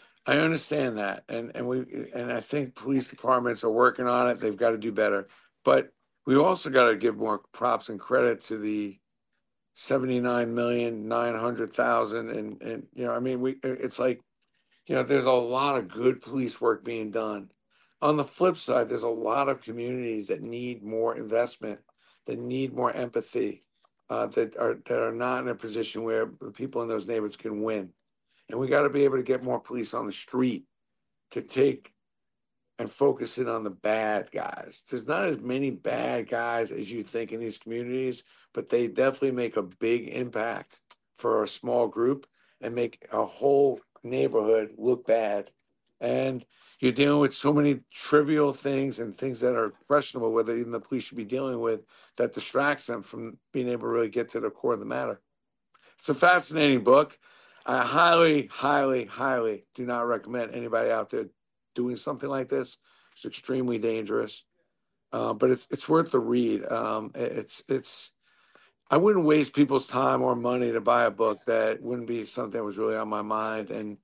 I understand that, and and we and I think police departments are working on it. They've got to do better, but we also got to give more props and credit to the seventy-nine million nine hundred thousand, and and you know, I mean, we it's like, you know, there's a lot of good police work being done. On the flip side, there's a lot of communities that need more investment, that need more empathy, uh, that are that are not in a position where the people in those neighborhoods can win. And we got to be able to get more police on the street to take and focus in on the bad guys. There's not as many bad guys as you think in these communities, but they definitely make a big impact for a small group and make a whole neighborhood look bad. And you're dealing with so many trivial things and things that are questionable, whether even the police should be dealing with, that distracts them from being able to really get to the core of the matter. It's a fascinating book. I highly, highly, highly do not recommend anybody out there doing something like this. It's extremely dangerous, uh, but it's it's worth the read. Um, it's it's. I wouldn't waste people's time or money to buy a book that wouldn't be something that was really on my mind. And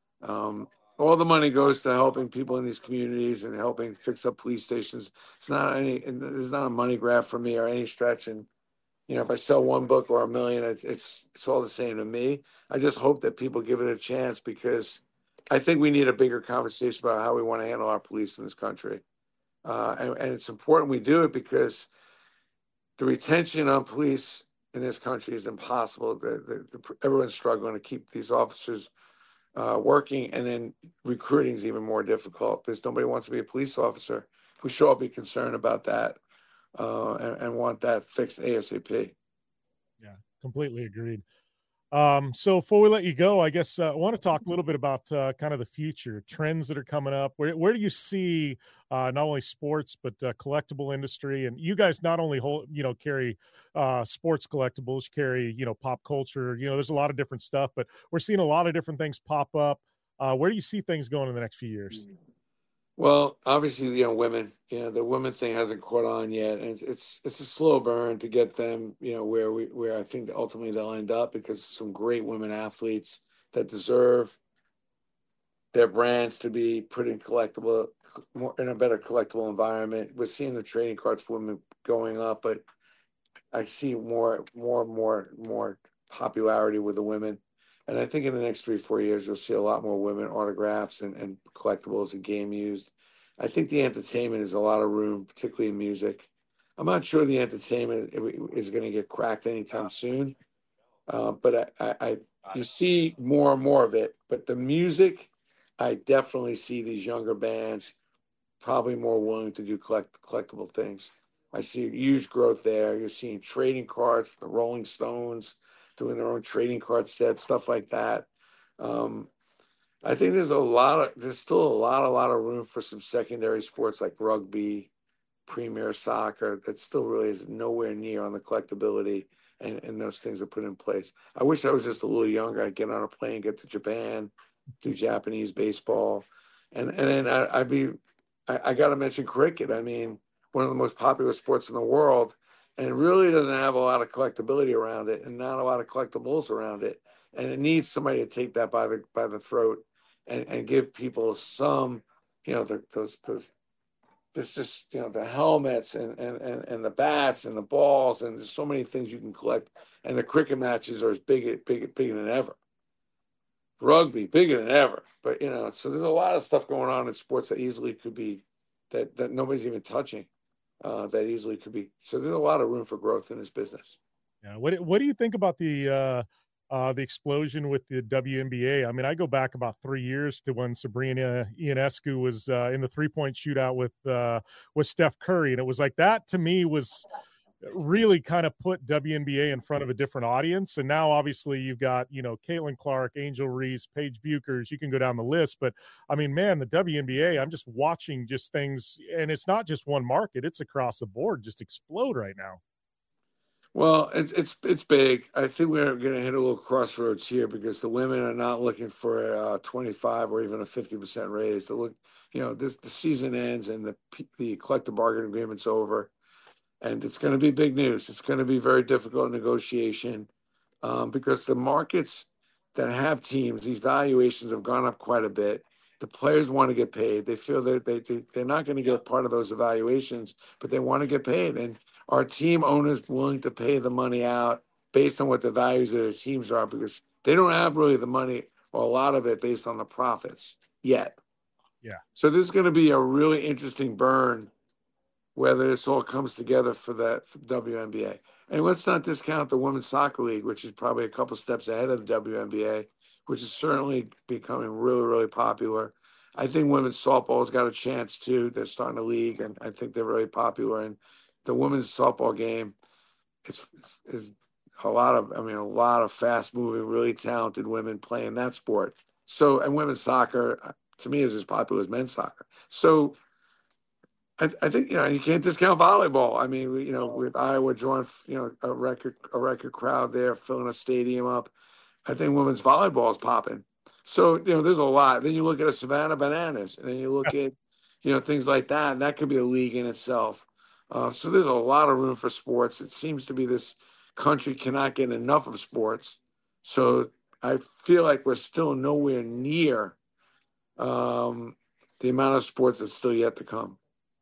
um, all the money goes to helping people in these communities and helping fix up police stations. It's not any. It's not a money grab for me or any stretch. And you know, if I sell one book or a million, it's, it's it's all the same to me. I just hope that people give it a chance, because I think we need a bigger conversation about how we want to handle our police in this country. Uh, and, and it's important we do it, because the retention on police in this country is impossible. The, the, the, everyone's struggling to keep these officers uh, working, and then recruiting is even more difficult because nobody wants to be a police officer. We should all be concerned about that. Uh, and, and want that fixed ASAP. Yeah, completely agreed. Um, so before we let you go, I guess uh, I want to talk a little bit about uh, kind of the future trends that are coming up. Where where do you see uh, not only sports but uh, collectible industry? And you guys not only hold, you know, carry uh, sports collectibles, you carry, you know, pop culture. You know, there's a lot of different stuff, but we're seeing a lot of different things pop up. Uh, where do you see things going in the next few years? Well, obviously, you know, women, you know, the women thing hasn't caught on yet. And it's, it's, it's a slow burn to get them, you know, where we, where I think ultimately they'll end up, because some great women athletes that deserve their brands to be put in collectible, more in a better collectible environment. We're seeing the trading cards for women going up, but I see more, more, more, more popularity with the women. And I think in the next three, four years, you'll see a lot more women autographs and, and collectibles and game used. I think the entertainment is a lot of room, particularly in music. I'm not sure the entertainment is going to get cracked anytime soon, uh, but I, I, I, you see more and more of it. But the music, I definitely see these younger bands probably more willing to do collect, collectible things. I see huge growth there. You're seeing trading cards for the Rolling Stones, doing their own trading card sets, stuff like that. Um, I think there's a lot of, there's still a lot, a lot of room for some secondary sports like rugby, Premier Soccer, that still really is nowhere near on the collectability, and, and those things are put in place. I wish I was just a little younger. I'd get on a plane, get to Japan, do Japanese baseball. And, and then I, I'd be, I, I got to mention cricket. I mean, one of the most popular sports in the world, and it really doesn't have a lot of collectability around it, and not a lot of collectibles around it. And it needs somebody to take that by the by the throat and, and give people some, you know, the, those those. This just, you know, the helmets and, and, and, and the bats and the balls, and there's so many things you can collect. And the cricket matches are as big, big, bigger than ever. Rugby, bigger than ever. But, you know, so there's a lot of stuff going on in sports that easily could be, that, that nobody's even touching, uh, that easily could be. So there's a lot of room for growth in this business. Yeah. What, what do you think about the, uh, Uh, the explosion with the W N B A? I mean, I go back about three years to when Sabrina Ionescu was uh, in the three-point shootout with uh, with Steph Curry, and it was like that to me was really kind of put W N B A in front of a different audience. And now, obviously, you've got, you know, Caitlin Clark, Angel Reese, Paige Buchers. You can go down the list, but I mean, man, the W N B A, I'm just watching just things, and it's not just one market; it's across the board, just explode right now. Well, it's it's it's big. I think we're going to hit a little crossroads here because the women are not looking for a twenty-five or even a fifty percent raise. To look, you know, this the season ends and the the collective bargaining agreement's over, and it's going to be big news. It's going to be very difficult negotiation um, because the markets that have teams, these valuations have gone up quite a bit. The players want to get paid. They feel that they, they they're not going to get part of those evaluations, but they want to get paid. And our team owners willing to pay the money out based on what the values of their teams are, because they don't have really the money or a lot of it based on the profits yet. Yeah. So this is going to be a really interesting burn, whether this all comes together for the for W N B A. And let's not discount the Women's Soccer League, which is probably a couple steps ahead of the W N B A, which is certainly becoming really, really popular. I think women's softball has got a chance too. They're starting a league, and I think they're really popular. And the women's softball game is is a lot of, I mean, a lot of fast-moving, really talented women playing that sport. So, and women's soccer, to me, is as popular as men's soccer. So, I, I think, you know, you can't discount volleyball. I mean, we, you know, with Iowa drawing, you know, a record a record crowd there, filling a stadium up, I think women's volleyball is popping. So, you know, there's a lot. Then you look at a Savannah Bananas, and then you look at, you know, things like that, and that could be a league in itself. Uh, so there's a lot of room for sports. It seems to be this country cannot get enough of sports. So I feel like we're still nowhere near um, the amount of sports that's still yet to come.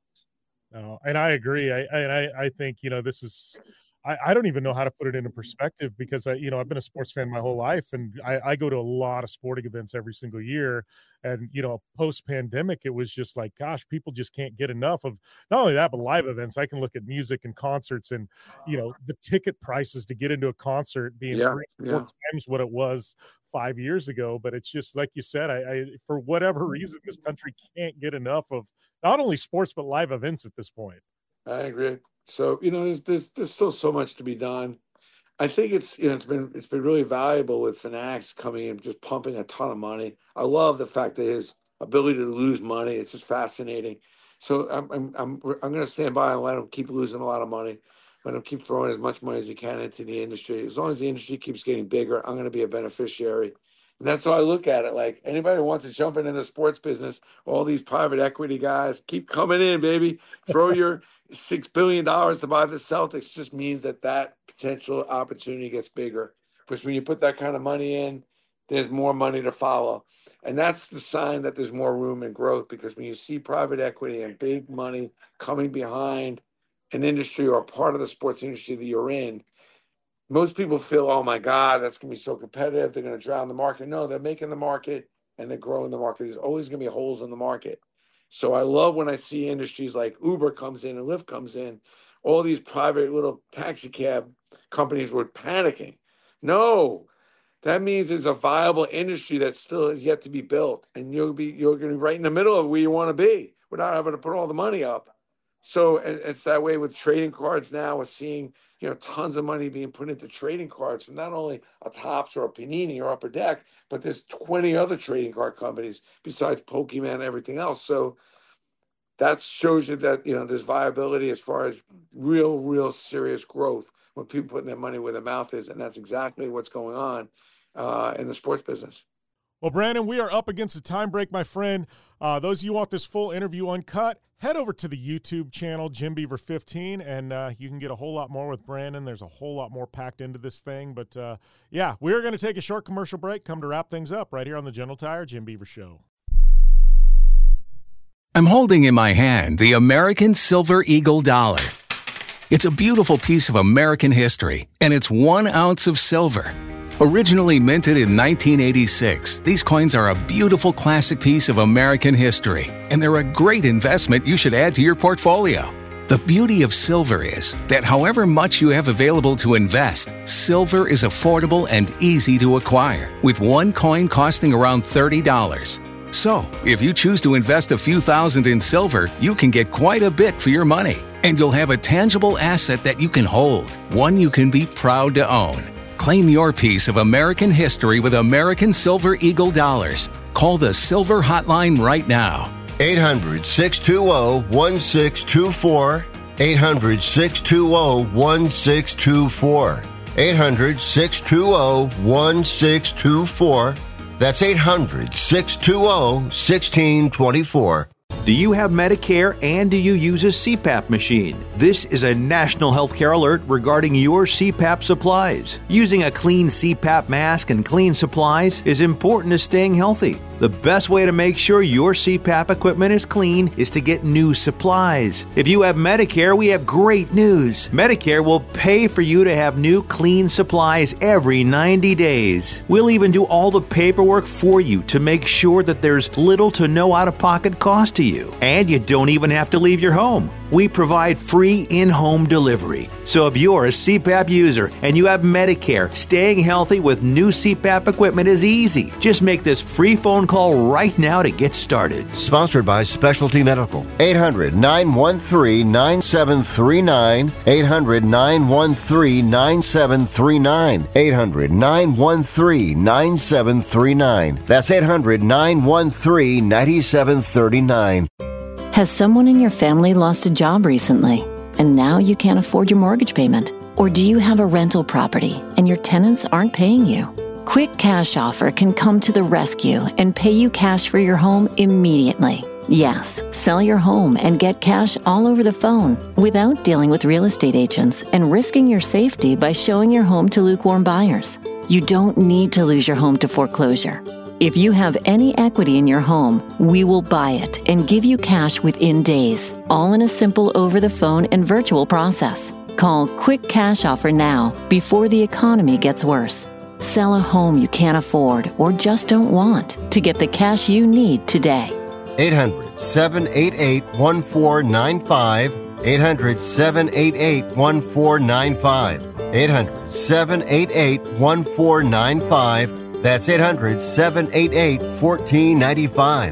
No, and I agree. I, I I think, you know, this is, I, I don't even know how to put it into perspective because I, you know, I've been a sports fan my whole life, and I, I go to a lot of sporting events every single year. And, you know, post pandemic, it was just like, gosh, people just can't get enough of not only that, but live events. I can look at music and concerts, and, you know, the ticket prices to get into a concert being yeah, three, yeah. four times what it was five years ago. But it's just like you said, I, I for whatever reason, this country can't get enough of not only sports, but live events at this point. I agree. So, you know, there's, there's there's still so much to be done. I think it's, you know, it's been it's been really valuable with Fanatics coming in, just pumping a ton of money. I love the fact that his ability to lose money. It's just fascinating. So I'm I'm I'm I'm going to stand by and let him keep losing a lot of money. Let him keep throwing as much money as he can into the industry. As long as the industry keeps getting bigger, I'm going to be a beneficiary. And that's how I look at it. Like, anybody who wants to jump into the sports business, all these private equity guys, keep coming in, baby. Throw your six billion dollars to buy the Celtics. Just means that that potential opportunity gets bigger. Because when you put that kind of money in, there's more money to follow. And that's the sign that there's more room and growth, because when you see private equity and big money coming behind an industry or a part of the sports industry that you're in, most people feel, oh my God, that's going to be so competitive. They're going to drown the market. No, they're making the market and they're growing the market. There's always going to be holes in the market. So I love when I see industries like Uber comes in and Lyft comes in, all these private little taxi cab companies were panicking. No, that means there's a viable industry that's still yet to be built. And you'll be, you're going to be right in the middle of where you want to be without having to put all the money up. So it's that way with trading cards now. We're seeing, you know, tons of money being put into trading cards from not only a Topps or a Panini or Upper Deck, but there's twenty other trading card companies besides Pokemon and everything else. So that shows you that, you know, there's viability as far as real, real serious growth when people put their money where their mouth is. And that's exactly what's going on uh, in the sports business. Well, Brandon, we are up against a time break, my friend. Uh, those of you who want this full interview uncut, head over to the YouTube channel, Jim Beaver fifteen, and uh, you can get a whole lot more with Brandon. There's a whole lot more packed into this thing. But, uh, yeah, we're going to take a short commercial break, come to wrap things up right here on the General Tire Jim Beaver Show. I'm holding in my hand the American Silver Eagle dollar. It's a beautiful piece of American history, and it's one ounce of silver. Originally minted in nineteen eighty-six, these coins are a beautiful classic piece of American history, and they're a great investment you should add to your portfolio. The beauty of silver is that however much you have available to invest, silver is affordable and easy to acquire, with one coin costing around thirty dollars. So, if you choose to invest a few thousand in silver, you can get quite a bit for your money, and you'll have a tangible asset that you can hold, one you can be proud to own. Claim your piece of American history with American Silver Eagle dollars. Call the Silver Hotline right now. eight hundred, six two zero, one six two four. eight hundred, six two zero, one six two four. eight hundred, six two zero, one six two four. That's eight hundred, six two zero, one six two four. Do you have Medicare and do you use a C PAP machine? This is a national healthcare alert regarding your C PAP supplies. Using a clean C PAP mask and clean supplies is important to staying healthy. The best way to make sure your C PAP equipment is clean is to get new supplies. If you have Medicare, we have great news. Medicare will pay for you to have new clean supplies every ninety days. We'll even do all the paperwork for you to make sure that there's little to no out-of-pocket cost to you. And you don't even have to leave your home. We provide free in-home delivery. So if you're a C PAP user and you have Medicare, staying healthy with new C PAP equipment is easy. Just make this free phone call right now to get started. Sponsored by Specialty Medical. eight hundred, nine one three, nine seven three nine. eight hundred, nine one three, nine seven three nine. eight hundred, nine one three, nine seven three nine. That's eight hundred, nine one three, nine seven three nine. Has someone in your family lost a job recently, and now you can't afford your mortgage payment? Or do you have a rental property and your tenants aren't paying you? Quick Cash Offer can come to the rescue and pay you cash for your home immediately. Yes, sell your home and get cash all over the phone without dealing with real estate agents and risking your safety by showing your home to lukewarm buyers. You don't need to lose your home to foreclosure. If you have any equity in your home, we will buy it and give you cash within days, all in a simple over-the-phone and virtual process. Call Quick Cash Offer now before the economy gets worse. Sell a home you can't afford or just don't want to get the cash you need today. eight hundred, seven eight eight, one four nine five. eight hundred, seven eight eight, one four nine five. eight hundred, seven eight eight, one four nine five. That's eight hundred, seven eight eight, one four nine five.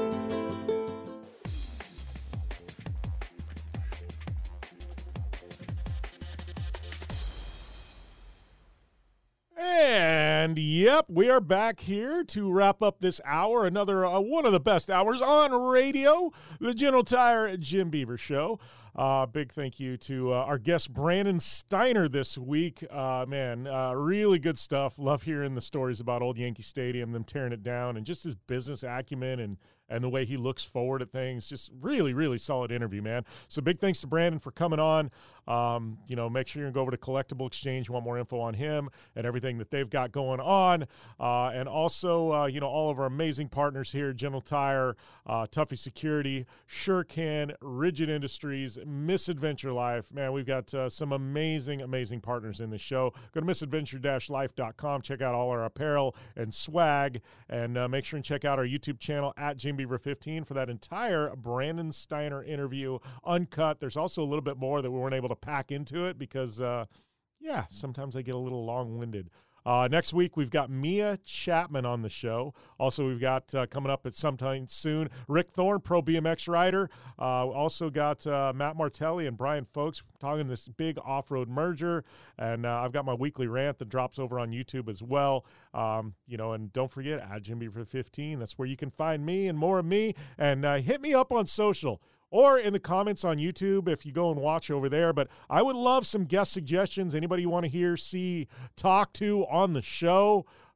And yep, we are back here to wrap up this hour, another uh, one of the best hours on radio, the General Tire Jim Beaver Show. Uh, big thank you to uh, our guest, Brandon Steiner, this week. Uh, man, uh, really good stuff. Love hearing the stories about Old Yankee Stadium, them tearing it down, and just his business acumen and, and the way he looks forward at things. Just really, really solid interview, man. So big thanks to Brandon for coming on. Um, you know, make sure you go over to Collectible Exchange. You want more info on him and everything that they've got going on. Uh, and also, uh, you know, all of our amazing partners here, General Tire, uh, Tuffy Security, SureCan, Rigid Industries, Misadventure Life. Man, we've got uh, some amazing, amazing partners in the show. Go to misadventure dash life dot com. Check out all our apparel and swag. And uh, make sure and check out our YouTube channel at Jim Beaver fifteen for that entire Brandon Steiner interview, uncut. There's also a little bit more that we weren't able to pack into it because, uh, yeah, sometimes I get a little long-winded. Uh, next week, we've got Mia Chapman on the show. Also, we've got uh, coming up at sometime soon, Rick Thorne, pro B M X rider. Uh, also got uh, Matt Martelli and Brian Folks talking this big off-road merger. And uh, I've got my weekly rant that drops over on YouTube as well. Um, you know, and don't forget, at Jim Beaver fifteen. That's where you can find me and more of me. And uh, hit me up on social, or in the comments on YouTube if you go and watch over there. But I would love some guest suggestions. Anybody you want to hear, see, talk to on the show.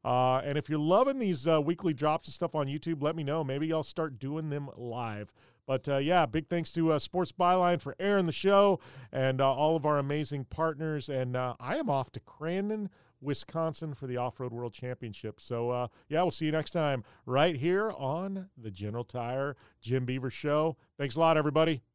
Uh, and if you're loving these uh, weekly drops and stuff on YouTube, let me know. Maybe I'll start doing them live. But, uh, yeah, big thanks to uh, Sports Byline for airing the show and uh, all of our amazing partners. And uh, I am off to Crandon, Wisconsin for the Off-Road World Championship. So, uh, yeah, we'll see you next time right here on the General Tire Jim Beaver Show. Thanks a lot, everybody.